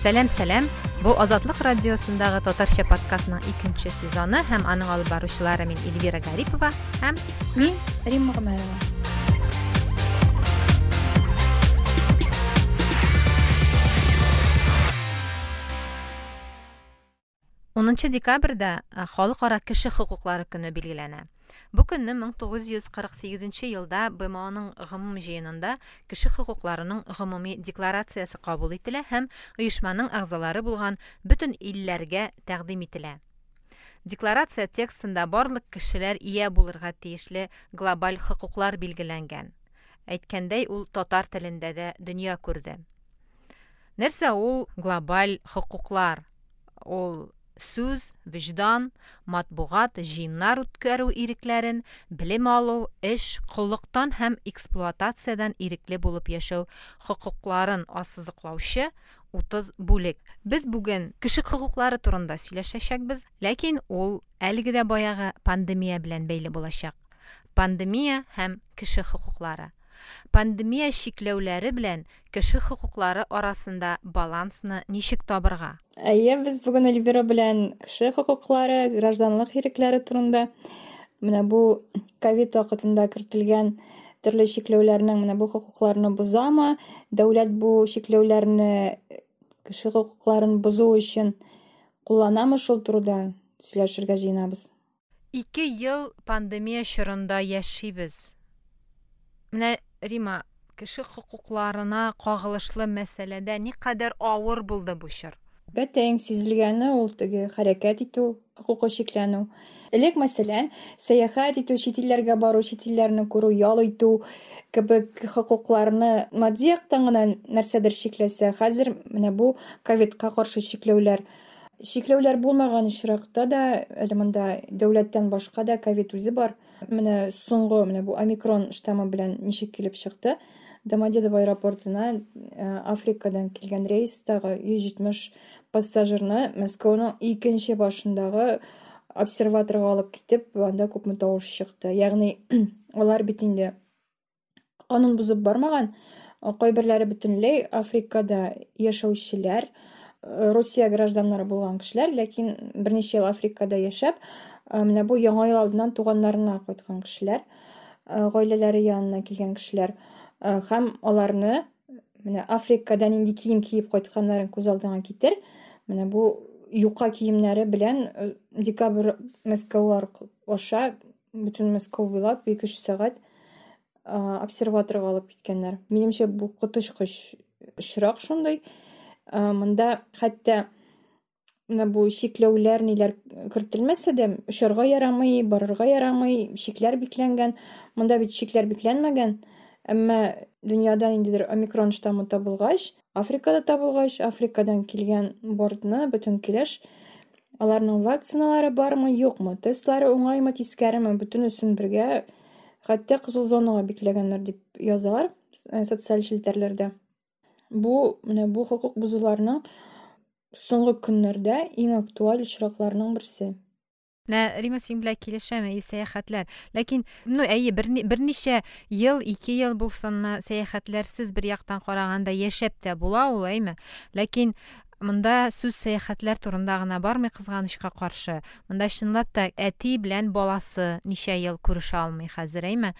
Сәлем. Бу Азатлык радиосындагы Татарча подкастның 2нче сезоны һәм аның алып баручылары мин Эльвира Гарипова һәм мин Римма Гомәрова. 10 декабрьдә Халыкара кеше хокуклары көне билгеләнә. Бу көнне 1948 елда БМОның гомум җыенында кеше хокукларының гомуми декларациясе кабул ителә һәм оешманың әгъзалары булган бөтен илләргә тәкъдим ителә. Декларация текстында барлык кешеләр ия булырга тиешле глобаль хокуклар билгеләнгән. Әйткәндәй, ул татар телендә дә дөнья күрде. Нәрсә ул глобаль хокуклар? Ул сүз, виждан, матбугат, җыеннар үткәрү ирекләрен, белем алу, эш, коллыктан һәм эксплуатациядән ирекле булып яшәү хокукларын ассызыклаучы 30 бүлек. Без бүген кеше хокуклары турында сөйләшәчәкбез, ләкин ул әлеге дә баягы пандемия белән бәйле булачак. Пандемия һәм кеше хокуклары. Пандемия шикләүләре белән кеше хокуклары арасында балансны ничек табырга? Без бүген Эльвира белән кеше хокуклары, гражданлык ирекләре турында, менә бу ковид вакытында кертелгән төрле шикләүләрнең менә бу хокукларны бузамы, дәүләт бу шикләүләрне кеше хокукларын бузу өчен кулланамы, шул турында сөйләшергә җыенабыз. 2 ел пандемия чорында яшибез. Менә Рима, кеше хокукларына кагылышлы мәсьәләдә никадәр авыр булды бу чор? Бәтәң сизелгәне ул теге хәрәкәт итү, хокукы шикләнү. Элек мәсәлән, сәяхәт итү, чит илләргә бару, чит илләрне күрү, ял итү кебек хокукларны матди яктан гына нәрсәдер шикләсә, хәзер менә бу ковидка каршы шикләүләр булмаган очракта да, әле монда дәүләттән башка да ковид үзе бар. Менә соңгы менә бу омикрон штаммы белән ничек килеп чыкты. Домодедово аэропортына Африкадан килгән рейстагы 170 пассажирны Мәскәүнең икенче башындагы обсерваторга алып китеп, анда күпме тавыш чыкты. Ягъни алар бит инде канун бузып бармаган, кайберләре бөтенләй Африкада яшәүчеләр, Россия гражданнары булган кешеләр, ләкин берничә ел Африкада яшәп, менә бу яңа ел алдыннан туганнарына кайткан кешеләр, гаиләләре янына килгән кешеләр, һәм аларны менә Африкадан инде кием киеп кайтканнарын күз алдыңа китер. Менә бу юка киемнәре белән декабрь Мәскәү аша бөтен Мәскәү буйлап 2-3 сәгать обсерваторга алып киткәннәр. Минемчә, бу коточкыч очрак шундый. Монда хәтта менә бу шикләүләр ниләр кертелмәсә дә, очарга ярамый, барырга ярамый, шикләр бикләнгән. Монда бит шикләр бикләнмәгән. Әмма дөньяда индидер омикрон штаммы табылгач, Африкада табылгач, Африкадан килгән бортны бөтен килеш, аларның вакциналары бармы, юкмы, тестлары уңаймы, тискәреме, бөтен өсөн бергә хәтта кызыл зонага бикләгәннәр дип язалар социаль челтәрләрдә. Бу менә бу хокук бузуларның соңгы көннәрдә иң актуаль очракларның берсе. Рима, син белән килешәм, сәяхәтләр. Ләкин, берничә ел, 2 ел булсынмы, сәяхәтләрсез бер яктан караганда яшәп тә була ул, әйме? Ләкин монда сүз сәяхәтләр турында гына бармый, кызганычка каршы. Монда чынлап та әти белән баласы ничә ел күрешә алмый хәзер, әйме?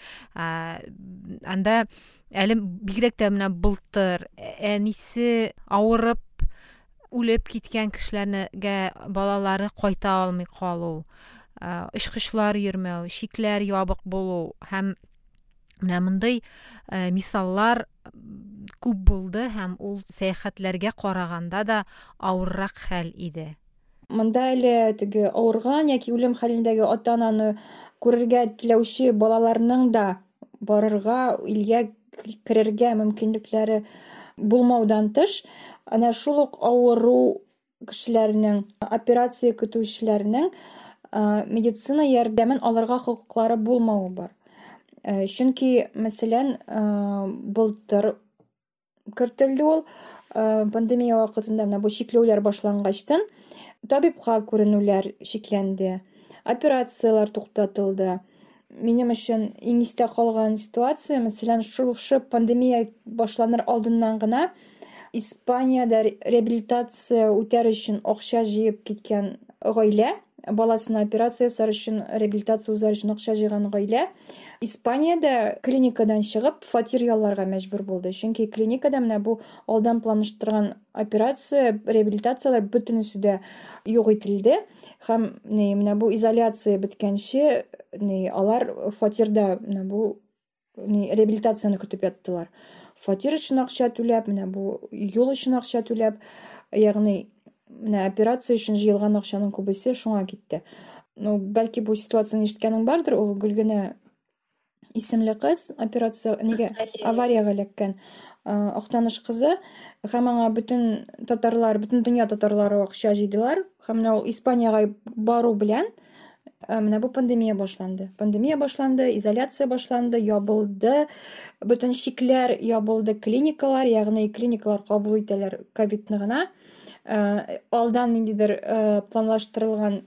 Анда әле бигрәк тә менә былтыр әнисе авырып үлеп киткән кешеләргә балалары кайта алмый калу, ышкычлар йөрмәү, шикләр ябык булу һәм менә мондай мисаллар күп булды һәм ул сәяхәтләргә караганда да авыррак хәл иде. Монда әле теге авырган яки үлем хәлендәге ата-ананы күрергә теләүче балаларның да барырга, илгә керергә мөмкинлекләре булмаудан тыш, ана шул ук авыру кешеләрнең, операция көтүчеләрнең медицина ярдәмен алырга хокуклары булмавы бар. Чөнки, мәсәлән, былтыр кертелде ул пандемия вакытында менә бу шикләүләр башлангачтан табибка күренүләр шикләнде, операциялар туктатылды. Минем өчен иң истә калган ситуация, мәсәлән, шушы пандемия башланыр алдыннан гына Испанияда реабилитация үтәр өчен акча җыеп киткән гаилә, баласына операция ясар өчен, реабилитация узар өчен акча җыйган гаилә Испанияда клиникадан чыгып фатир ялларга мәҗбүр булды. Чөнки клиникада менә бу алдан планлаштырган операция, реабилитациялар бөтенесе дә юк ителде. Һәм менә бу изоляция беткәнче алар фатирда менә бу реабилитацияны көтеп яттылар. Фатир өчен акча түләп, менә бу юл өчен акча түләп, ягъни менә операция өчен җыелган акчаның күбесе шуңа китте. Бәлки бу ситуацияны ишеткәнең бардыр, ул Гөлгенә исемле кыз, операция аварияга эләккән Актаныш кызы, һәм аңа бөтен дөнья татарлары акча җыйдылар, һәм менә ул Испанияга бару белән менә бу пандемия башланды. Изоляция башланды, ябылды, бөтен чикләр ябылды, клиникалар, ягъни клиникалар кабул итәләр ковидны гына. Алдан ниндидер планлаштырылган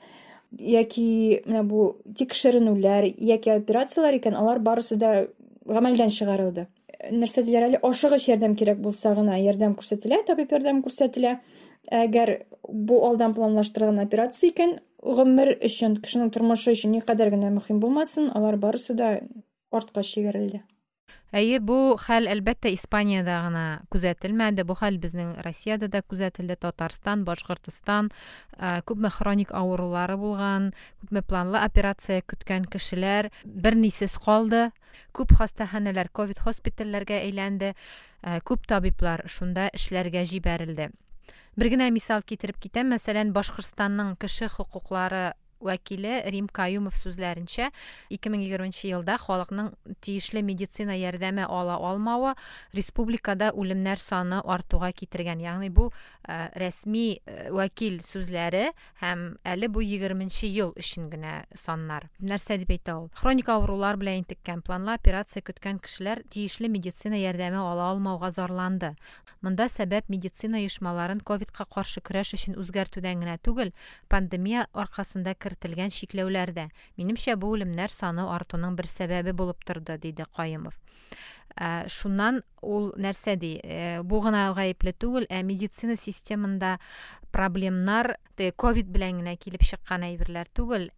яки менә бу тикшеренүләр, яки операциялар икән, алар барысы да гамәлдән чыгарылды. Нәрсә диләр әле, ашыгыч ярдәм кирәк булса гына ярдәм күрсәтелә, табиб ярдәм күрсәтелә. Әгәр бу алдан планлаштырылган операция икән, гомер өчен, кешенең тормышы өчен никадәр генә мөһим булмасын, алар барысы да артка чигерелде. Әйе, бу хәл әлбәттә Испанияда гына күзәтелмәде. Бу хәл безнең Россиядә дә күзәтелде, Татарстан, Башкортстан, күпме хроник авырулары булган, күпме планлы операция көткән кешеләр бернисез калды. Күп хастаханәләр ковид хоспитальләргә әйләнде. Күп табиблар шунда эшләргә җибәрелде. Бер генә мисал китереп китәм, мәсәлән, Башкортстанның кеше хокуклары вәкиле Рим Каюмов сүзләренчә, 2020 елда халыкның тиешле медицина ярдәме ала алмавы республикада үлемнәр саны артуга китергән. Ягъни бу рәсми вәкил сүзләре һәм әле бу 20 ел өчен генә саннар. Нәрсә дип әйтә ул? Хроник авырулар белән интеккән, планлы операция көткән кешеләр тиешле медицина ярдәме ала алмауга зарланды. Монда сәбәп медицина оешмаларын ковидка каршы көрәш өчен үзгәртүдән генә түгел, пандемия аркасында кертелгән чикләүләрдә. Минемчә, бу үлемнәр саны артуның бер сәбәбе булып торды, диде Каюмов. Шуннан ул нәрсә ди? Бу гына гаепле түгел, медицина системында проблемнар ковид белән генә килеп чыккан әйберләр түгел,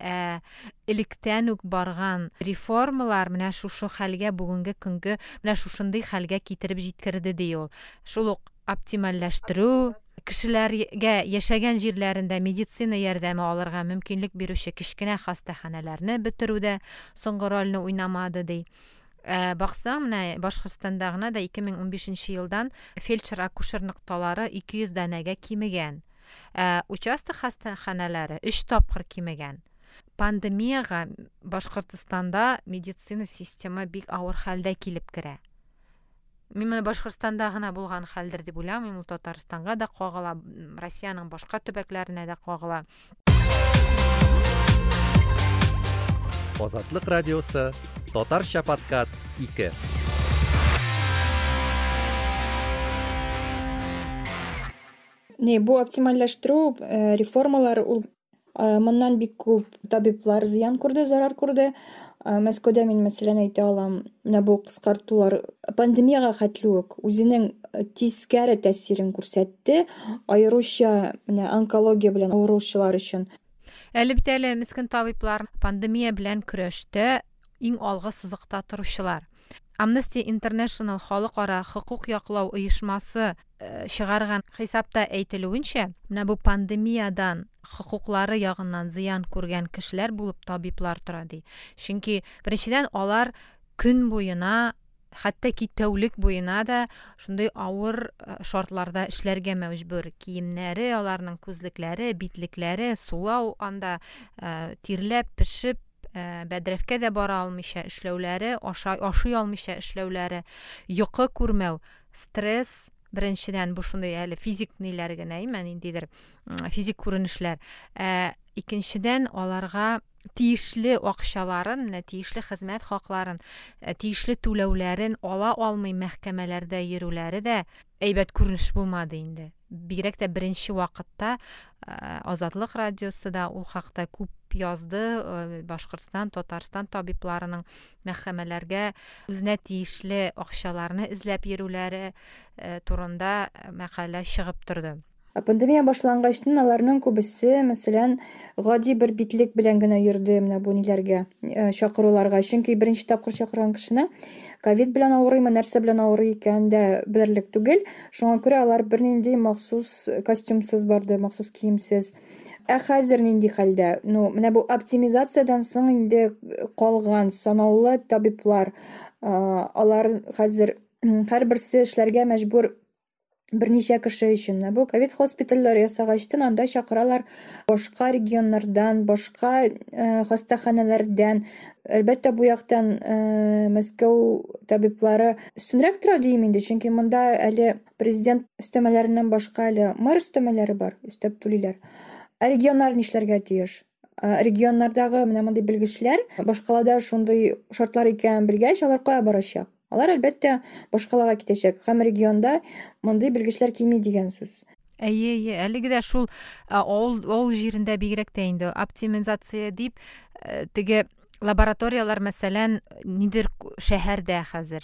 электән үк барган реформалар менә шушы хәлгә, бүгенге көнгә менә шушындый хәлгә китереп җиткерде, ди ул. Шул ук оптимальләштерү, кешеләргә яшәгән җирләрендә медицина ярдәме алырга мөмкинлек бирүче кичкенә хастаханәләрне бетерүдә соңгы рольне уйнамады, ди. Баксаң, менә Башкортстанда гына да 2015 елдан фельдшер-акушер нокталары 200 данәгә кимегән. Участок хастаханәләре 3 тапкыр кимегән. Пандемияга Башкортстанда медицина система бик авыр хәлдә килеп керә. Мин Башкортстанда гына булган хәлдер дип уйламыйм, ул Татарстанга да кагыла, Россиянең башка төбәкләренә дә кагыла. Азатлык радиосы, Татарча подкаст 2. Бу оптимальләштерү реформалар ул моннан бик күп табиблар зыян күрде, зарар күрде. Мәскәүдә мин мәсәлән әйтә алам, менә бу кыскартулар пандемияга хәтле үк үзенең тискәре тәэсирен күрсәтте, аеруча менә онкология белән авыручылар өчен. Әле бит әле мескен табиблар пандемия белән көрәштә иң алгы сызыкта торучылар. Amnesty International халыкара хукук яклау оешмасы чыгарган хисапта әйтелүенчә, менә бу пандемиядан хукуклары ягыннан зыян күргән кешеләр булып табиблар тора, ди. Чөнки беренчедән алар көн буена, хәтта ки тәүлек буена да шундый авыр шартларда эшләргә мәҗбүр. Киемнәре, аларның күзлекләре, битлекләре сулау анда тирләп, пешеп, бәдрәфкә дә бара алмыйча эшләүләре, ашый алмыйча эшләүләре, йокы күрмәү, стресс, беренчедән бу шундый әле физик ниләр генә, индидер физик күренешләр. икенчедән аларга тиешле акчаларын, тиешле хезмәт хакларын, тиешле түләүләрен ала алмый мәхкәмәләрдә йөрүләре дә әйбәт күренеш булмады инде. Бигрәк тә беренче вакытта Азатлык радиосы да ул хакта күп язды. Башкортстан, Татарстан табибларының мәхкәмәләргә үзенә тиешле акчаларны эзләп йөрүләре турында мәкалә чыгып торды. Пандемия башлангачтан аларның күбесе, мәсәлән, гади бер битлек белән генә йөрде менә бу ниләргә, чакыруларга. Чөнки беренче тапкыр чакырган кешене ковид белән авырыймы, нәрсә белән авырый икән дә белерлек түгел. Шуңа күрә алар бернинди махсус костюмсыз барды, махсус киемсез. Хәзер нинди хәлдә? Менә бу оптимизациядән соң инде калган санаулы табиблар, алар хәзер һәрберсе эшләргә мәҗбүр. Берничә кеше өчен бу ковид хоспитальләр ясагачтан анда чакыралар башка регионнардан, башка хастаханәләрдән. Әлбәттә бу яктан Мәскәү табиблары өстенрәк тора дим инде, чөнки монда әле президент өстәмәләреннән башка әле мэр өстәмәләре бар, өстәп түлиләр. Регионнар нишләргә тиеш? Регионнардагы менә мондый белгечләр башкалада шундый шартлар икән белгәч, алар кая барачак? Алар әлбәттә башкалага китәчәк. Һәм регионда мондый белгечләр кими дигән сүз. Әйе, әлеге дә шул авыл җирендә бигрәк тә инде оптимизация дип, теге лабораториялар, мәсәлән, нидер шәһәрдә хәзер.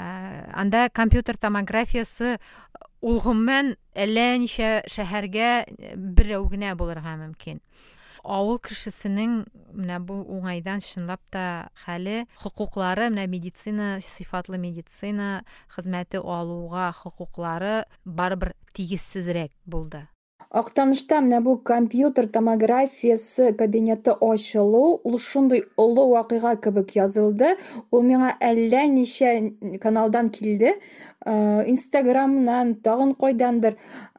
Анда компьютер томографиясы ул гомумән әллә ничә шәһәргә берәү генә булырга мөмкин. Авыл кешесенең менә бу уңайдан чынлап та хәле, хокуклары, менә медицина, сыйфатлы медицина хезмәте алуга хокуклары барыбер тигезсезрәк булды. Актанышта менә бу компьютер томографиясы кабинеты ачылу, ул шундый олы вакыйга кебек язылды. Ул миңа әллә ничә каналдан килде. Инстаграмнан, тагын кайдандыр.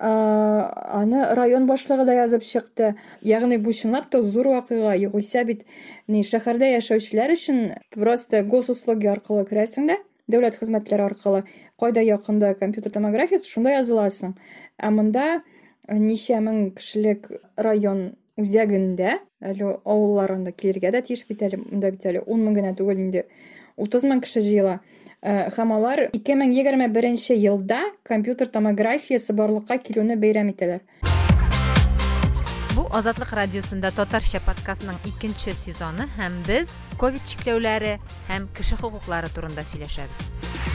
Аны район башлыгы да язып чыкты. Ягъни бу чынлап та зур вакыйга. Югыйсә бит шәһәрдә яшәүчеләр өчен просто госуслуги аркылы керәсең дә, дәүләт хезмәтләре аркылы кайда якында компьютер томографиясы, шунда языласың. Монда ничә мең кешелек район үзәгендә, әле авылларында килергә дә тиеш бит әле, монда бит әле 10 мең генә түгел инде, 30 мең кеше җыела. Һәм алар 2021 елда компьютер томографиясы барлыкка килүне бәйрәм итәләр. Бу Азатлык радиосында Татарча подкастының 2нче сезоны һәм без ковид чикләүләре һәм кеше хукуклары турында сөйләшәбез.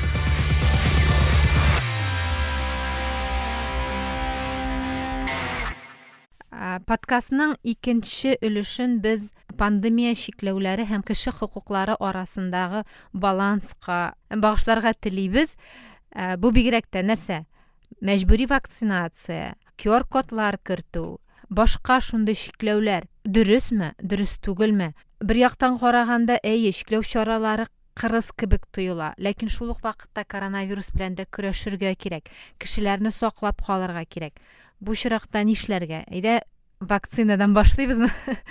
Подкастның 2нче өлешен без пандемия чикләүләре һәм кеше хукуклары арасындагы баланска багышларга телибез. Бу бигрәк тә нәрсә? Мәҗбүри вакцинация, QR-кодлар кертү, башка шундый чикләүләр дөресме, дөрес түгелме? Бер яктан караганда, чикләү чаралары кырыс кебек тоела, ләкин шул ук вакытта коронавирус белән дә көрәшергә кирәк, кешеләрне саклап калырга кирәк. Бу чиракта нишләргә? Әйдә вакцинадан башлыйбызмы?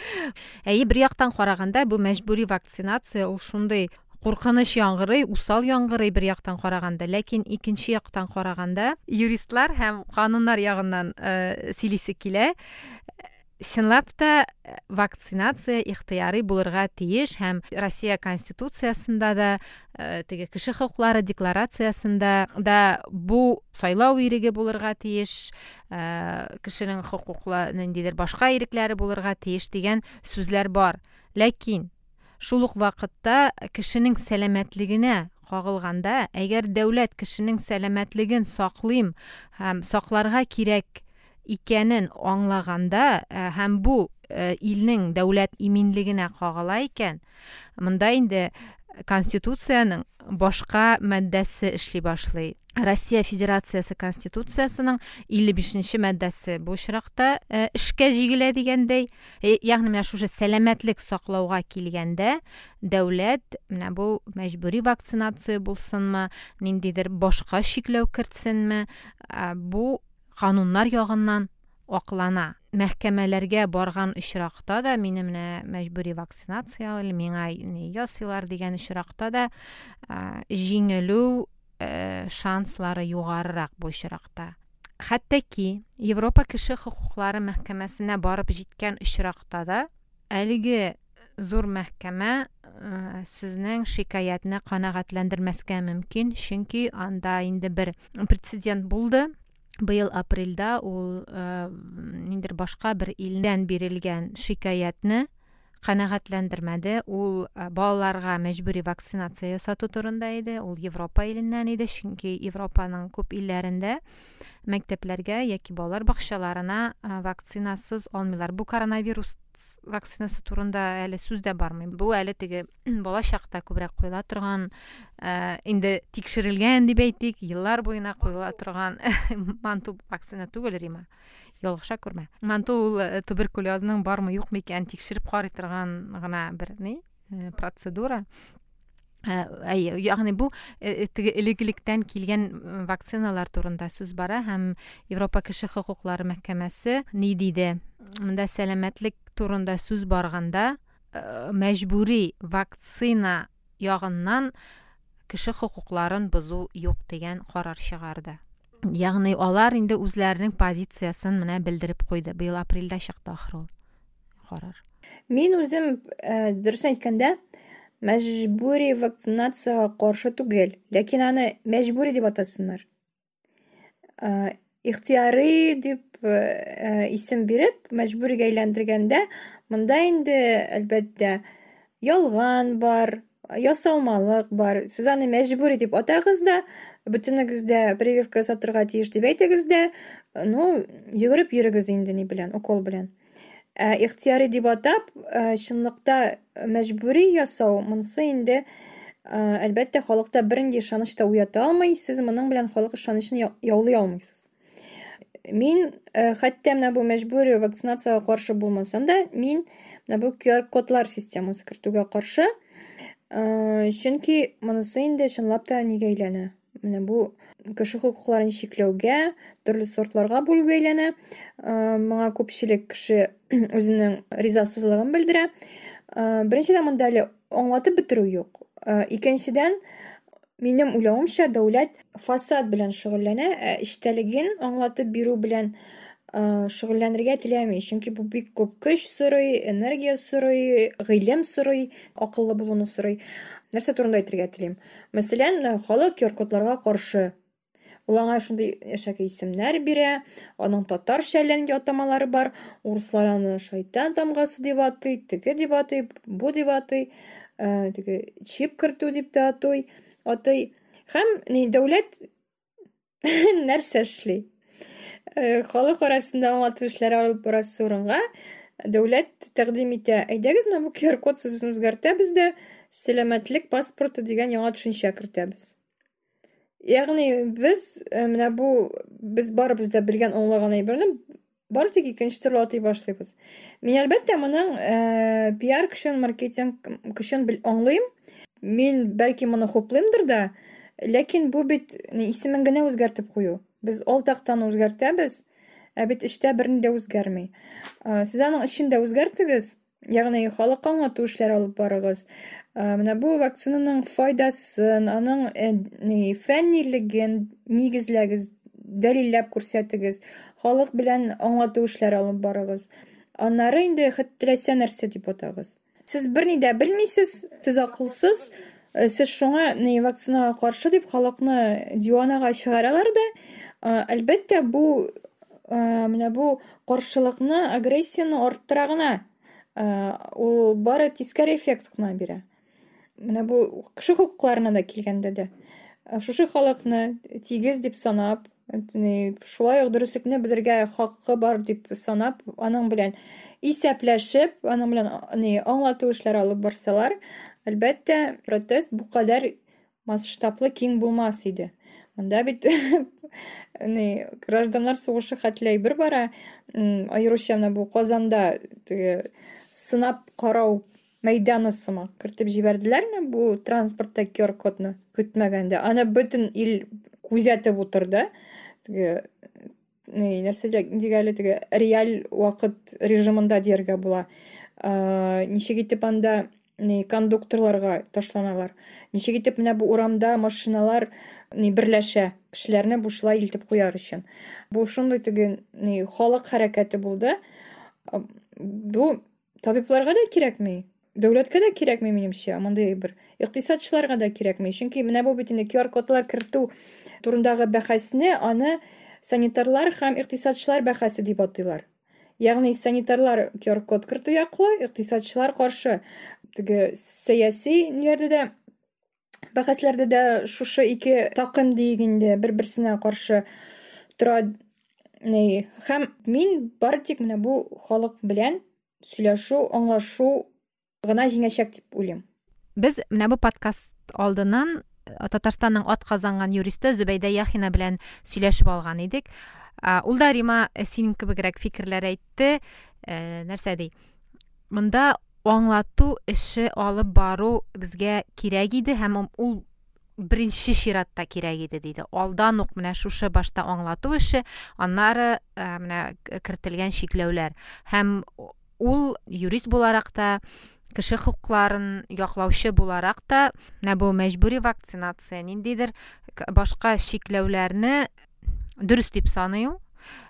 Бер яктан караганда, бу мәҗбүри вакцинация ул шундый куркыныч яңгырый, усал яңгырый бер яктан караганда, ләкин икенче яктан караганда, юристлар һәм кануннар ягыннан сөйлисе килә. Чынлап та вакцинация ихтыярый булырга тиеш һәм Россия Конституциясында да, теге кеше хукуклары декларациясында да бу сайлау иреге булырга тиеш, кешенең хукуклы ниндидер башка ирекләре булырга тиеш дигән сүзләр бар. Ләкин шул ук вакытта кешенең сәламәтлегенә кагылганда, әгәр дәүләт кешенең сәламәтлеген саклыйм һәм сакларга кирәк икәнен аңлаганда һәм бу илнең дәүләт иминлегенә кагыла икән, монда инде Конституцияның башка маддәсе эшли башлый. Россия Федерациясы Конституциясының 55-нче маддәсе бу чиракта эшкә җигелә дигәндәй, ягъни менә шушы сәламәтлек саклауга килгәндә, дәүләт менә бу мәҗбүри вакцинация булсынмы, ниндидер башка чикләү кертсенме, бу кануннар ягыннан аклана. Мәхкәмәләргә барган очракта да мине менә мәҗбүри вакцинация миңа ясыйлар дигән очракта да җиңелү шанслары югарырак бу очракта. Хәтта Европа кеше хокуклары мәхкәмәсенә барып җиткән очракта да әлеге зур мәхкәмә сезнең шикаятны канәгатьләндермәскә мөмкин, чөнки анда инде бер прецедент булды. Быел апрельдә ул ниндер башка бер илдән бирелгән шикаятны канәгатьләндермәде. Ул балаларга мәҗбүри вакцинация ясату турында иде. Ул Европа иленнән иде, чөнки Европаның күп илләрендә мәктәпләргә яки балалар бакчаларына вакцинасыз алмыйлар. Бу коронавирус вакцинасы турында әле сүз дә бармый. Бу әле теге балачакта күбрәк куела торган, инде тикшерелгән дип әйтик, еллар буена куела торган манту вакцина түгел, Рима. Ялгыша күрмә. Манту ул туберкулезның бармы юкмы икән тикшереп карый торган гына бер процедура. Ягъни бу теге элегилектән килгән вакциналар турында сүз бара һәм Европа кеше хокуклары мәхкәмәсе ни диде? Монда сәламәтлек турында сүз барганда мәҗбүри вакцина ягыннан кеше хокукларын бозу юк дигән карар чыгарды. Ягъни алар инде үзләренең позициясын менә белдереп куйды. Быел апрельдә чыкты ахры карар. Мин үзем дөрес әйткәндә мәҗбүри вакцинациягә каршы түгел, ләкин аны мәҗбүри дип атасыннар. Ихтияри дип исем биреп, мәҗбүригә әйләндергәндә, монда инде әлбәттә ялган бар, ясалмалык бар. Сез аны мәҗбүри дип атагыз да, бөтенегездә прививка сатырга тиеш дип әйтегез дә, йөгереп йөрегез инде ни белән, укол белән. Ихтияри дип атап, чынлыкта мәҗбүри ясау, монысы инде әлбәттә халыкта бернинди ышаныч та уята алмый, сез моның белән халык ышанычын яулый алмыйсыз. Мин хәтта менә бу мәҗбүри вакцинациягә каршы булмасам да, мин менә бу QR-кодлар системасы кертүгә каршы, чөнки монысы инде чынлап та нигә әйләнә. Менә бу кеше хокукларын чикләүгә, төрле сортларга бүлүгә әйләнә. Моңа күпчелек кеше үзенең ризасызлыгын белдерә. Беренчедән, монда әле аңлатып бетерү юк. Икенчедән, минем уйлавымча, дәүләт фасад белән шөгыльләнә, эчтәлеген аңлатып бирү белән шөгыльләнергә теләми. Чөнки бу бик күп көч сорый, энергия сорый, гыйлем сорый, акыллы булуны сорый. Нәрсә турында әйтергә телим? Мәсәлән, халык QR-кодларга каршы. Ул аңа шундый яшәкәй исемнәр бирә, аның татарча әллә атамалары бар, урыслар аны шайтан тамгасы дип атый, теге дип атый, бу дип атый, теге чип кертү дип тә атый. Һәм дәүләт нәрсә эшли? Халык арасында аңлату эшләре алып барасы урынга дәүләт тәкъдим итә. Әйдәгез, менә бу QR-код сүзен үзгәртәбез дә сәламәтлек паспорты дигән яңа төшенчә кертәбез. Ягъни без менә бу барыбыз да белгән аңлаган әйберне бары тик икенче төрле атый башлыйбыз. Мин әлбәттә моның пиар көчен, маркетинг көчен аңлыйм. Мин бәлки моны хуплыймдыр да, ләкин бу бит исемен генә үзгәртеп кую. Без ал тактан үзгәртәбез, бит эштә берни дә үзгәрми. Сез аның эчендә үзгәртегез, ягъни халыкка аңлату эшләре алып барыгыз. Менә бу вакцинаның файдасын, аның фәннилеген нигезләгез, дәлилләп күрсәтегез, халык белән аңлату эшләре алып барыгыз. Аннары инде хәтерләсә нәрсә дип атагыз. Сез берни дә белмисез, сез акылсыз, сез шуңа вакцинага каршы дип халыкны диванага чыгаралар да, әлбәттә бу менә бу каршылыкны, агрессияны арттыра гына. Ул бары тискәре эффект кына бирә. Менә бу кеше хокукларына да килгәндә дә. Шушы халыкны тигез дип санап, шулай ук дөреслекне белергә хакы бар дип санап, аның белән исәпләшеп, аның белән аңлату эшләре алып барсалар, әлбәттә протест бу кадәр масштаблы киң булмас иде. Монда бит гражданнар сугышы хәтле бер бара, аеруча менә бу Казанда сынап карау мәйданы сымак кертеп җибәрделәр, бу транспортта QR-кодны көтмәгәндә. Аны бөтен ил күзәтеп утырды. Нәрсә дигәле, реаль вакыт режимында дияргә була. Ничек итеп анда кондукторларга ташланалар. Ничек итеп менә бу урамда машиналар берләшә, кешеләрне бушлай илтеп куяр өчен. Бу шундый халык хәрәкәте булды. Бу табибларга да кирәкми, дәүләткә дә кирәкми минемчә, мондый бер икътисадчыларга да кирәкми. Чөнки менә бу бит инде QR-кодлар кертү турындагы бәхәсне аны санитарлар һәм икътисадчылар бәхәсе дип атыйлар. Ягъни санитарлар QR-код кертү яклы, икътисадчылар каршы. Теге сәяси ниләрдә дә бәхәсләрдә дә шушы ике такым дигәндә бер-берсенә каршы тора. Һәм мин бары тик менә бу халык белән сөйләшү, аңлашу гына җиңәчәк дип уйлыйм. Без менә бу подкаст алдыннан Татарстанның атказанган юристы Зөбәйдә Яхина белән сөйләшеп алган идек. Ул да Рима синең кебегрәк фикерләр әйтте. Нәрсә ди? Монда аңлату эше алып бару безгә кирәк иде һәм ул беренче чиратта кирәк иде диде. Алдан ук менә шушы башта аңлату эше, аннары менә кертелгән шикләүләр. Һәм ул юрист буларак та, кеше хукукларын яклаучы буларак та, менә бу мәҗбүри вакцинация ниндидер башка шикләүләрне дөрес дип саный ул.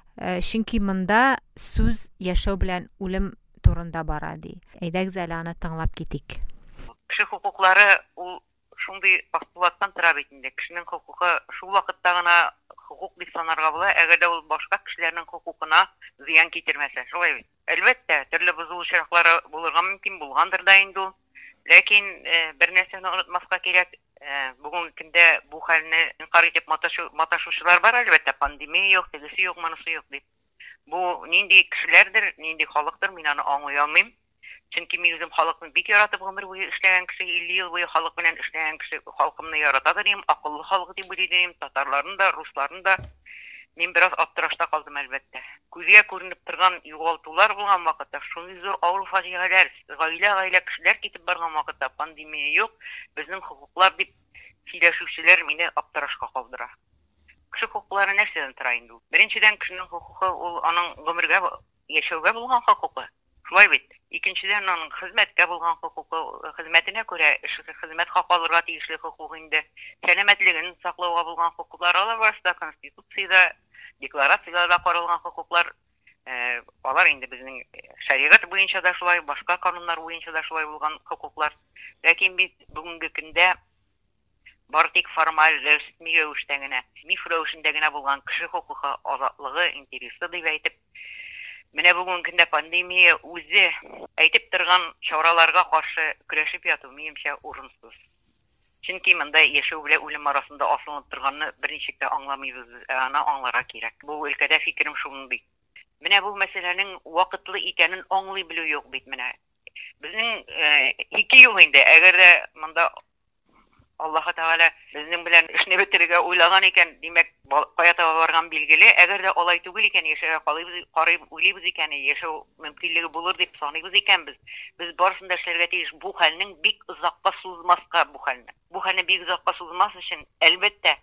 Чөнки монда сүз яшәү белән үлем турында бара ди. Әйдәгез әле аны тыңлап китик. Кеше хукуклары ул шундый постулаттан тора бит инде. Кешенең хукукы шул вакытта гына хукук дип санарга була, әгәр ул башка кешеләрнең хукукына зыян китермәсә. Шулай бит. Әлбәттә, төрле бозулышлыклары булырга мөмкин, булгандыр да инде ул. Ләкин бер нәрсәне онытмаска кирәк. Бүгенге көндә бу хәлне инкар итеп маташучылар бар, әлбәттә, пандемия юк, тегесе юк, монысы юк дип. Бу нинди кешеләрдер, нинди халыктыр, мин аны аңлый алмыйм. Чөнки мин үзем халыкны бик яратып гомер буе эшләгән кеше, 50 ел буе халык белән эшләгән кеше, халкымны яратадыр дим, акыллы халык дип уйлыйм, татарларын да, русларын да. Мин бераз аптырашта калдым, әлбәттә. Күзгә күренеп торган югалтулар булган вакытта, шундый зур авыр фаҗигаләр, гаилә кешеләр китеп барган вакытта пандемия юк, безнең хукуклар дип сөйләшүчеләр мине аптырашка калдыра. Кеше хукуклары нәрсәдән тора инде? Беренчедән, кешенең хукукы ул аның гомергә яшәүгә булган хукукы. Шулай бит. Икенчедән, аның хезмәткә булган хукукы, хезмәтенә күрә хезмәт хак алырга тиешле хукук инде. Сәламәтлеген саклауга булган хукуклар алар барысында Конституциядә, декларацияләрдә каралган хукуклар, алар инде безнең шәригать буенча да шулай, башка кануннар буенча да шулай булган хукуклар. Ләкин без бүгенге көндә бары тик формаль рәсми рәвештә генә, миф рәвешендә генә булган кеше хукукы азатлыгы, интересы дип әйтеп, менә бүгенге көндә пандемия үзе әйтеп торган чараларга каршы көрәшеп яту минемчә урынсыз. Чөнки монда яшәү белән үлем арасында асылынып торганны берничек тә аңламыйбыз, аны аңларга кирәк. Бу өлкәдә фикерем шундый. Менә бу мәсьәләнең вакытлы икәнен аңлый белү юк бит менә. Безнең 2 ел инде, әгәр дә монда Аллаһ Тәгалә безнең белән эшне бетерергә уйлаган икән, димәк, кая таба барган билгеле. Әгәр дә алай түгел икән, яшәргә карыйбыз, уйлыйбыз икән, яшәү мөмкинлеге булыр дип саныйбыз икән без. Без барысын да эшләргә тиеш. Бу хәлнең бик озакка сузмаска бу хәлне. Бу хәлне бик озакка сузмас өчен, әлбәттә,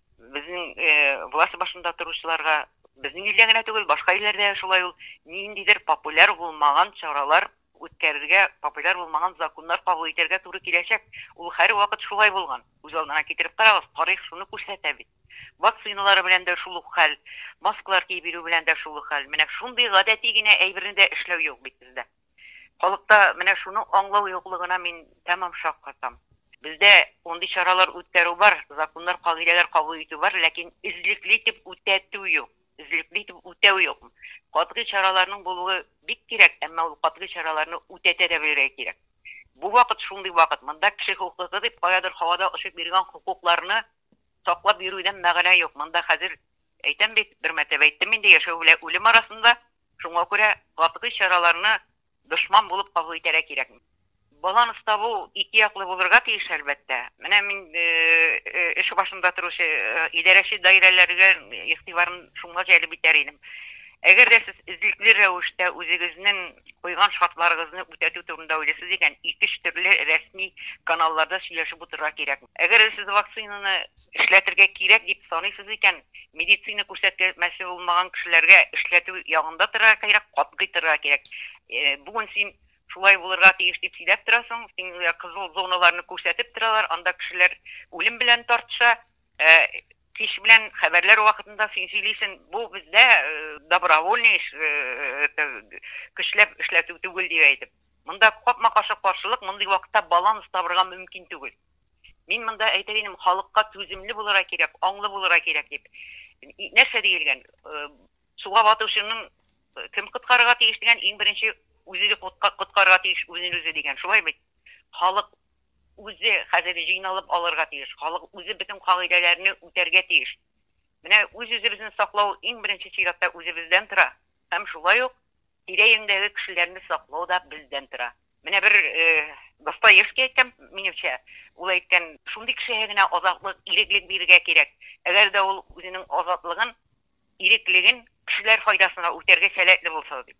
безнең власть башында торучыларга, безнең илдә генә түгел, башка илләрдә шулай ул ниндидер популяр булмаган чаралар үткәрергә, популяр булмаган законнар кабул итәргә туры киләчәк. Ул һәр вакыт шулай булган. Үз алдына китереп карагыз, тарих шуны күрсәтә бит. Вакциналар белән дә шул ук хәл, маскалар киеп бирү белән дә шул ук хәл. Менә шундый гадәти генә әйберне дә эшләү юк бит бездә. Халыкта менә шуны аңлау юклыгына мин тәмам шаккатам. Бездә ондый чаралар үткәрү бар, законнар, кагыйдәләр кабул итү бар, ләкин излекле итеп үтәтү юк. Излекле итеп үтәү юк. Катгый чараларның булуы бик кирәк, әмма ул катгый чараларны үтәтә дә белергә кирәк. Бу вакыт шундый вакыт. Монда кеше хукукы дип каядыр һавада ошып биргән хукукларны саклап йөрүдән мәгънә юк. Монда хәзер әйтәм бит, бер мәртәбә әйттем инде, яшәү белән үлем арасында, шуңа күрә катгый чараларны дошман булып кабул итәргә кирәк. Баланс табу ике яклы булырга тиеш, әлбәттә. Менә мин эш башында торучы идарәче даирәләргә игътибарын шуңа җәлеп итәр идем. Әгәр дә сез излекле рәвештә үзегезнең куйган шартларыгызны үтәтү турында уйлыйсыз икән, 2 төрле рәсми каналларда сөйләшеп утырырга кирәк. Әгәр сез вакцинаны эшләтергә кирәк дип саныйсыз икән, медицина күрсәтмәсе булмаган кешеләргә эшләтү ягында торырга кирәк, катгый торырга кирәк. Бүген син шулай булырга тиеш дип сөйләп торасың, син кызыл зоналарны күрсәтеп торалар, анда кешеләр үлем белән тартыша. Кич белән хәбәрләр вакытында син сөйлисең, бу бездә добровольный көчләп эшләтү түгел дип әйтеп. Монда капма-каршы каршылык, мондый вакытта баланс табырга мөмкин түгел. Мин монда әйтер идем, халыкка түземле булырга кирәк, аңлы булырга кирәк дип. Нәрсә диелгән? Суга батучының кем коткарырга тиеш дигән, иң беренче үзе коткарырга тиеш үзен үзе дигән. Шулай бит. Халык үзе хәзер җыйналып алырга тиеш. Халык үзе бөтен кагыйдәләрне үтәргә тиеш. Менә үз-үзебезне саклау иң беренче чиратта үзебездән тора. Һәм шулай ук тирә-юньдәге кешеләрне саклау да бездән тора. Менә бер Достоевский әйткән, минемчә, ул әйткән, шундый кешегә генә азатлык, иреклек бирергә кирәк. Әгәр дә ул үзенең азатлыгын, иреклеген кешеләр файдасына үтәргә сәләтле булса дип.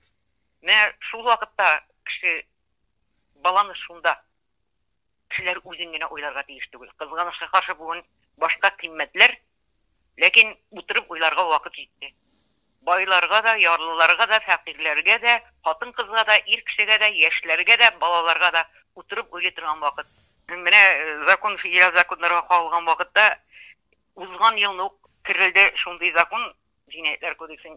Менә шул вакытта кеше баланы шунда кешеләр үзен генә уйларга тиеш түгел. Кызганычка каршы бүген башка кыйммәтләр, ләкин утырып уйларга вакыт җитте. Байларга да, ярлыларга да, фәкыйрьләргә дә, хатын-кызга да, ир кешегә дә, яшьләргә дә, балаларга да утырып уйлый торган вакыт. Менә закон, федераль законнарга кагылган вакытта узган елны ук кирелде шундый закон, Җинаятьләр кодексының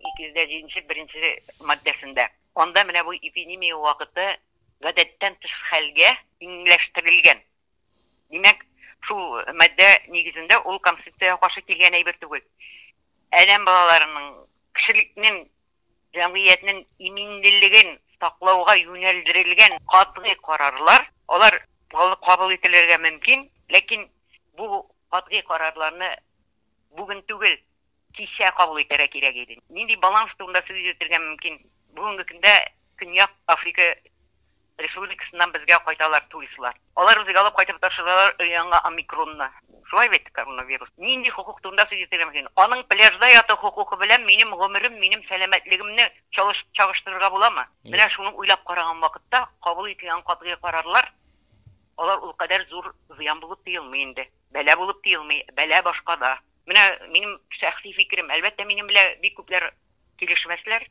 207-1 маддәсендә. Анда менә бу эпидемия вакыты гадәттән тыш хәлгә иңләштерелгән. Димәк, шул маддә нигезендә ул конституциягә каршы килгән әйбер түгел. Адәм балаларының кешелекнең, җәмгыятьнең иминлеген саклауга юнәлдерелгән катгый карарлар, алар кабул ителергә мөмкин, ләкин бу катгый карарларны бүген түгел, кичә кабул итәргә кирәк иде. Нинди баланс турында сүз итәргә мөмкин? Бүгенге көндә Көньяк Африка Республикасыннан безгә кайталар туристлар. Алар үзгә алып кайтып ташлалар яңа омикронны. Шулай бит коронавирус. Нинди хукук турында сүз итәргә мөмкин? Аның пляжда яту хукукы белән минем гомерем, минем сәламәтлегемне чагыштырырга буламы? Менә шуны уйлап караган вакытта кабул ителгән катгый карарлар, алар ул кадәр зур зыян булып тыелмый инде. Бәла булып тыелмый, бәла башка да. Менә минем шәхси фикерем, әлбәттә минем белән бик күпләр килешмәсләр.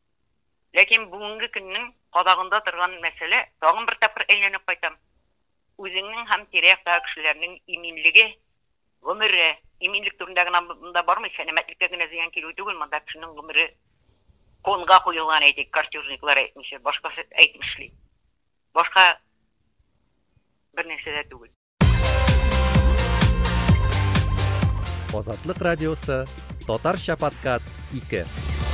Ләкин бүгенге көннең кадагында торган мәсьәлә, тагын бер тапкыр әйләнеп кайтам. Үзеңнең һәм тирә-яктагы кешеләрнең иминлеге, гомере, иминлек турында гына монда бармый, сәламәтлеккә генә зыян килү түгел, монда кешенең гомере конга куелган әйтик, картежниклар әйтмичә, башкасы әйтмешли. Башка бер нәрсә дә түгел. Азатлык радиосы, Татарча подкаст 2.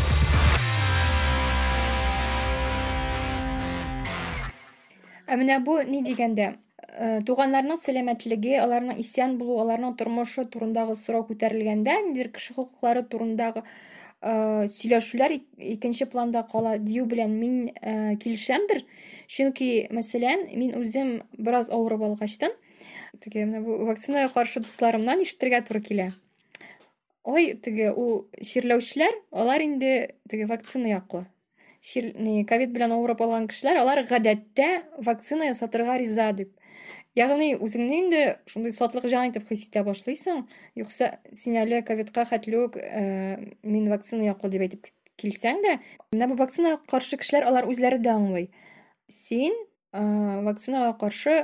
Менә бу ни дигәндә, туганнарның сәламәтлеге, аларның исән булу, аларның тормышы турындагы сорау күтәрелгәндә, ниндидер кеше хукуклары турындагы сөйләшүләр икенче планда кала дию белән мин килешәмдер. Чөнки, мәсәлән, мин үзем бераз авырып алгачтан, менә бу вакцинага каршы дусларымнан ишетергә туры килә. Ой, ул чирләүчеләр, алар инде вакцина яклы. Ковид белән авырып алган кешеләр, алар гадәттә вакцина ясатырга риза дип. Ягъни үзеңне инде шундый сатлык җан итеп хис итә башлыйсың, юкса син әле ковидка хәтлүк мин вакцина яклы дип әйтеп килсәң дә, менә бу вакцинага каршы кешеләр алар үзләре дә аңлый. Син вакцинага каршы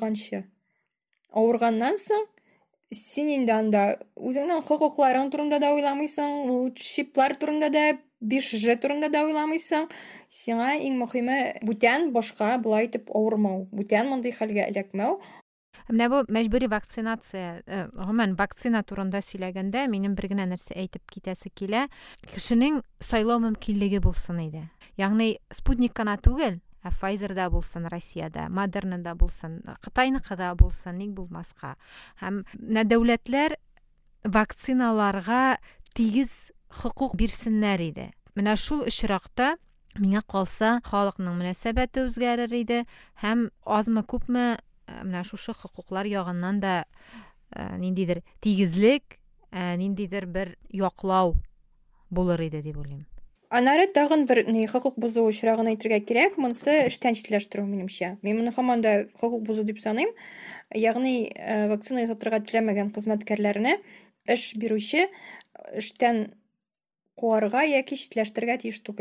авырганнан соң син инде анда үзеңнең хукукларың турында да уйламыйсың, чиплар турында да, 5G турында да уйламыйсың. Сиңа иң мөһиме бүтән башка булай итеп авырмау, бүтән мондый хәлгә эләкмәү. Менә бу мәҗбүри вакцинация, гомумән вакцина турында сөйләгәндә, минем бер генә нәрсә әйтеп китәсе килә. Кешенең сайлау мөмкинлеге булсын иде. Ягъни Спутник кына түгел, Pfizer'da булсын, Россиядә, Moderna'да булсын, Кытайныкыда булсын, ник булмаска. Һәм дәүләтләр вакциналарга тигез хукук бирсеннәр иде. Менә шул очракта миңа калса халыкның мөнәсәбәте үзгәрер иде һәм азмы күпме менә шушы хукуклар ягыннан да ниндидер тигезлек, ниндидер бер яклау булыр иде дип уйлыйм. Анары тагын бер хукук бузуу очрагын әйтергә кирәк, монысы эштән читләштерү минемчә. Мин моны һаман да хукук бузуу дип саныйм. Ягъни вакцина ясатырга теләмәгән хезмәткәрләрне эш бирүче эштән куарга яки читләштерергә тиеш түгел.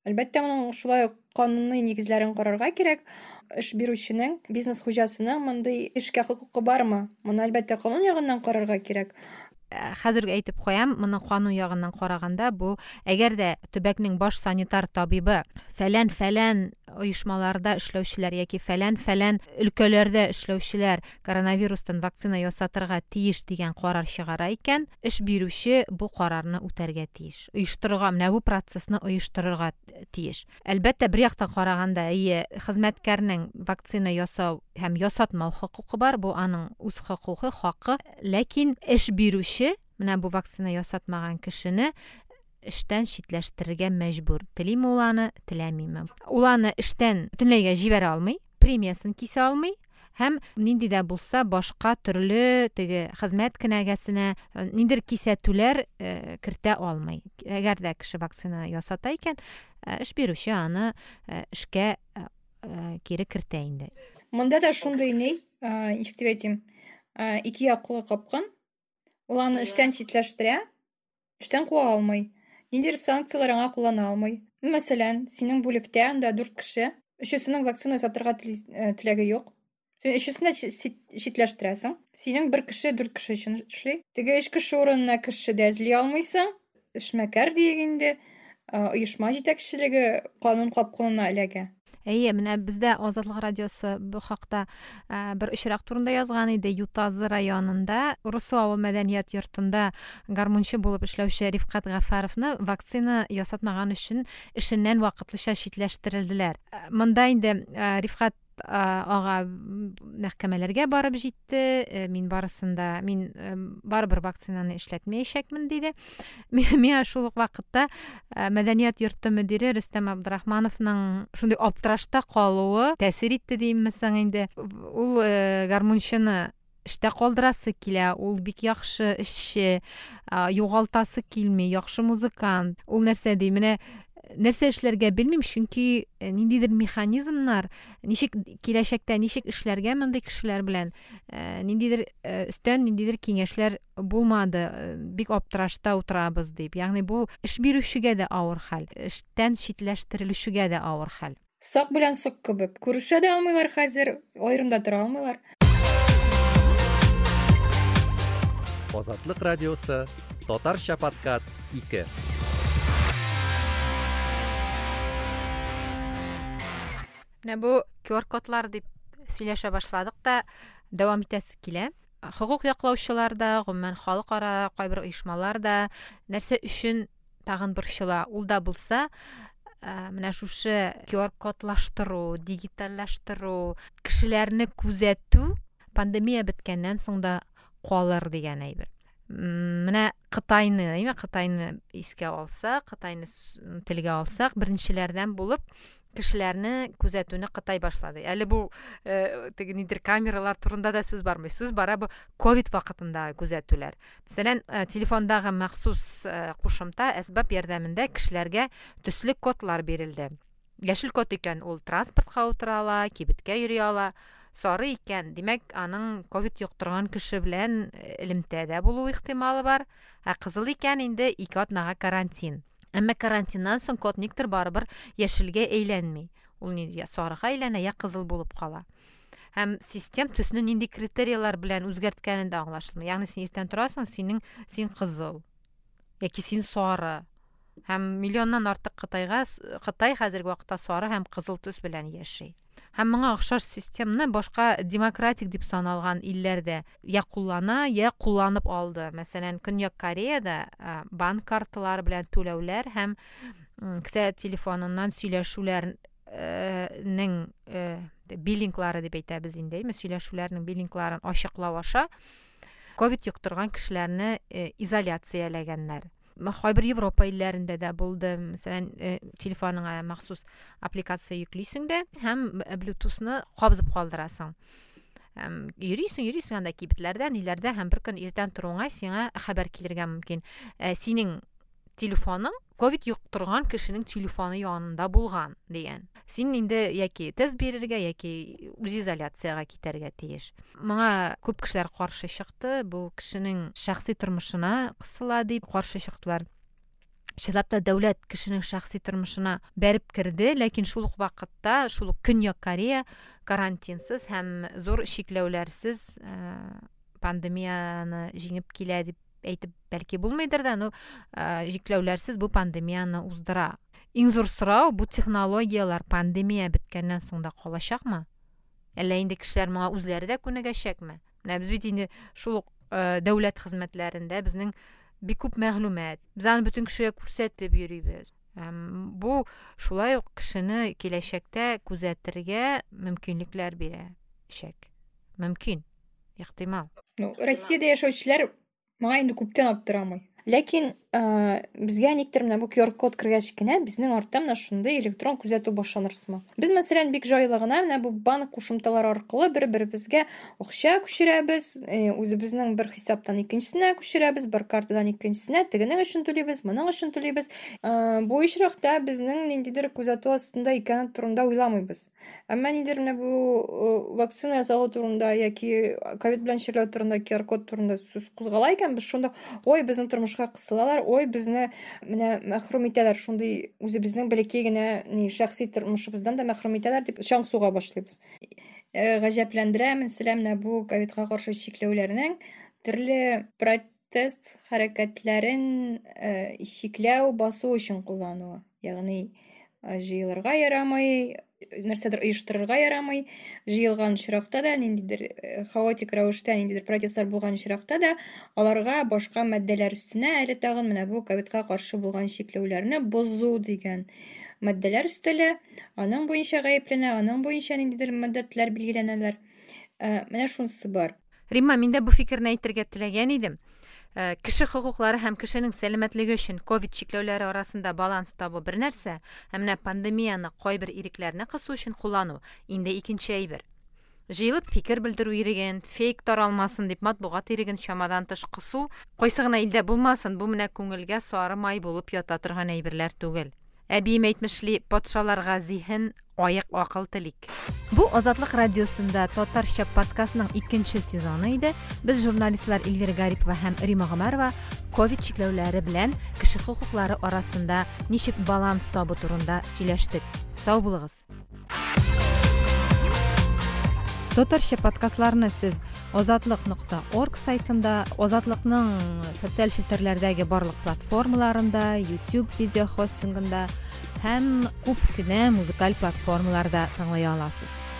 Әлбәттә, моның шулай ук кануни нигезләрен карарга кирәк. Эш бирүченең, бизнес хуҗасының мондый эшкә хокукы бармы? Моны әлбәттә канун ягыннан карарга кирәк. Хәзерге әйтеп куям, моның канун ягыннан караганда, бу әгәр дә төбәкнең баш санитар табибы фәлән оешмаларда эшләүчеләр яки фәлән өлкәләрдә эшләүчеләр коронавирустан вакцина ясатырга тиеш дигән карар чыгара икән, эш бирүче бу карарны үтәргә тиеш. Оештырырга, менә бу процессны оештырырга тиеш. Әлбәттә, бер яктан караганда, хезмәткәрнең вакцина ясау һәм ясатмау хокукы бар, бу аның үз хокукы, хакы, ләкин эш бирүче менә бу вакцина ясатмаган кешене эштән читләштерергә мәҗбүр. Телиме ул аны, теләмиме. Ул аны эштән бөтенләйгә җибәрә алмый, премиясын кисә алмый, һәм нинди дә булса башка төрле теге хезмәт кенәгәсенә ниндер кисәтүләр кертә алмый. Әгәр дә кеше вакцина ясата икән, эш бирүче аны эшкә кире кертә инде. Монда да шундый ничек дип әйтим, ике яклы капкан. Ул аны эштән читләштерә, эштән куа алмый. Ниндидер санкциялар аңа куллана алмый. Мәсәлән, синең бүлектә анда 4 кеше, өчесенең вакцина сатырга теләге юк. Син өчесенә читләштерәсең. Синең 1 кеше 4 кеше өчен эшли. Теге 3 кеше урынына кеше дә эзли алмыйсың. Эшмәкәр диек инде, оешма җитәкчелеге канун капканына эләгә. Менә бездә Азатлык радиосы бу хакта бер очрак турында язган иде. Ютазы районында Урысу авыл мәдәният йортында гармунчы булып эшләүче Рифкат Гафаровны вакцина ясатмаган өчен эшеннән вакытлыча читләштерелделәр. Монда инде Рифкат ага мәхкәмәләргә барып җитте. Мин барыбер вакцинаны эшләтмәячәкмен диде. Миңа шул ук вакытта мәдәният йорты мөдире Рөстәм Абдрахмановның шундый аптырашта калуы тәэсир итте диммесең инде. Ул гармунчыны эштә калдырасы килә, ул бик яхшы эшче, югалтасы килми, яхшы музыкант. Ул нәрсә ди, менә нәрсә эшләргә белмим, чөнки ниндидер механизмнар, ничек киләчәктә ничек эшләргә мондый кешеләр белән, ниндидер өстән ниндидер киңәшләр булмады, бик аптырашта утырабыз дип. Ягъни бу эш бирүчегә дә авыр хәл, эштән читләштерелүчегә дә авыр хәл. Сак белән сук кебек. Күрешә дә алмыйлар хәзер, аерымда тора алмыйлар. Азатлык радиосы, Татарча подкаст 2. Бу QR-кодлар дип сөйләшә башладык та дәвам итәсе килә. Хокук яклаучылар да, гомумән халыкара кайбер оешмалар да нәрсә өчен тагын борчыла. Ул да булса, менә шушы QR-кодлаштыру, дигиталлаштыру, кешеләрне күзәтү пандемия беткәннән соң да калыр дигән әйбер. Менә Кытайны искә алсак, Кытайны телгә алсак, беренчеләрдән булып кешеләрне күзәтүне Кытай башлады. Әле бу теге нидер камералар турында да сүз бармый. Сүз бара бу ковид вакытында күзәтүләр. Мәсәлән, телефондагы махсус кушымта әсбап ярдәмендә кешеләргә төсле кодлар бирелде. Яшел код икән, ул транспортка утыра ала, кибеткә йөри ала. Сары икән, димәк, аның ковид юктырган кеше белән элемтәдә булу ихтималы бар. Кызыл икән, инде 2 атнага карантин. Әмма карантиннан соң код никтер барыбер яшелгә әйләнми. Ул я сарыга әйләнә, я кызыл булып кала. Һәм систем төсне нинди критериялар белән үзгәрткәнен дә аңлашылмый. Ягъни син иртән торасың, син кызыл, яки син сары. Һәм миллионнан артык Кытай хәзерге вакытта сары һәм кызыл төс белән яши. Һәм моңа охшаш системны башка демократик дип саналган илләрдә я куллана, я кулланып алды. Мәсәлән, Көньяк Кореяда банк карталары белән түләүләр һәм кесә телефоныннан сөйләшүләрнең биллинглары дип әйтәбез инде, сөйләшүләрнең биллингларын ачыклау аша ковид юктырган кешеләрне изоляцияләгәннәр. Кайбер Европа илләрендә дә булды. Мәсәлән, телефоныңа махсус аппликация йөклисең дә һәм Bluetooth-ны кабызып калдырасың. Йөрисең анда кибетләрдән, илләрдә һәм бер көн иртән торуңа сиңа хәбәр килергә мөмкин. Синең телефоның ковид юктырган кешенең телефоны янында булган дигән. Син инде яки тест бирергә, яки үз изоляциягә китәргә тиеш. Моңа күп кешеләр каршы чыкты. Бу кешенең шәхси тормышына кысыла дип каршы чыктылар. Чынлап та дәүләт кешенең шәхси тормышына бәреп керде, ләкин шул ук вакытта шул ук Көньяк Корея карантинсыз һәм зур шикләүләрсез пандемияны җиңеп килә дип әйтеп бәлки булмыйдыр да, но шикләүләрсез бу пандемияны уздыра. Иң зур сорау, бу технологиялар пандемия беткәннән соң да калачакмы? Әллә инде кешеләр моңа үзләре дә күнегәчәкме? Менә без бит инде шул ук дәүләт хезмәтләрендә безнең бик күп мәгълүмат, без аны бөтен кешегә күрсәтеп йөрибез. Бу шулай ук кешене киләчәктә күзәтергә мөмкинлекләр бирәчәк. Мөмкин, ихтимал. Россиядә яшәүчеләр моңа инде күптән аптырамый. Ләкин безгә никтер менә бу QR-код кергәч кенә безнең артта менә шундый электрон күзәтү башланырсымы. Без мәсәлән бик җайлы гына менә бу банк кушымталары аркылы бер-беребезгә акча күчерәбез, үзебезнең бер хисаптан икенчесенә күчерәбез, бер картадан икенчесенә, тегенең өчен түлибез, моның өчен түлибез. Бу очракта безнең ниндидер күзәтү астында икән турында уйламыйбыз. Әмма ниндидер менә бу вакцина ясау турында яки ковид белән чирләү турында, QR-код турында сүз кузгала икән, без шунда ой безнең тормышка кысылалар, ой безне менә мәхрүм итәләр, шундый үзебезнең бәләкәй генә шәхси тормышыбыздан да мәхрүм итәләр дип чаңсуга башлыйбыз. Гаҗәпләндерә менә бу ковидка каршы чикләүләрнең төрле протест хәрәкәтләрен чикләү, басу өчен куллануы. Ягъни җыелырга ярамый, нәрсәдер оештырырга ярамый, җыелган чиракта да ниндидер хаотик рәвештә ниндидер протестлар булган чиракта да аларга башка матдәләр өстенә әле тагын менә бу ковидка каршы булган чикләүләрне бозу дигән матдәләр өстәлә, аның буенча гаепләнә, аның буенча ниндидер мөддәтләр билгеләнәләр. Менә шунысы бар. Римма, мин дә бу фикерне әйтергә теләгән идем. Кеше хокуклары һәм кешенең сәламәтлеге өчен ковид чикләүләре арасында баланс табу бер нәрсә, һәм менә пандемияны кайбер ирекләрне кысу өчен куллану инде икенче әйбер. Җыелып фикер белдерү иреген, фейк таралмасын дип матбугат иреген чамадан тыш кысу, кайсы гына илдә булмасын, бу менә күңелгә сары май булып ята торган әйберләр түгел. Әбием әйтмешли, патшаларга зиһен, аяк акыл телик. Бу Азатлык радиосында татарча подкастның 2нче сезоны иде. Без журналистлар Эльвира Гарипова һәм Рима Гомарова ковид чикләүләре белән кеше хокуклары арасында ничек баланс табу турында сөйләштек. Сау булыгыз. Татарча подкастларны сез azatlıq.org сайтында, Азатлыкның социаль челтәрләрдәге барлык платформаларында, YouTube видео хостингында һәм күп кенә музыкаль платформаларда тыңлый аласыз.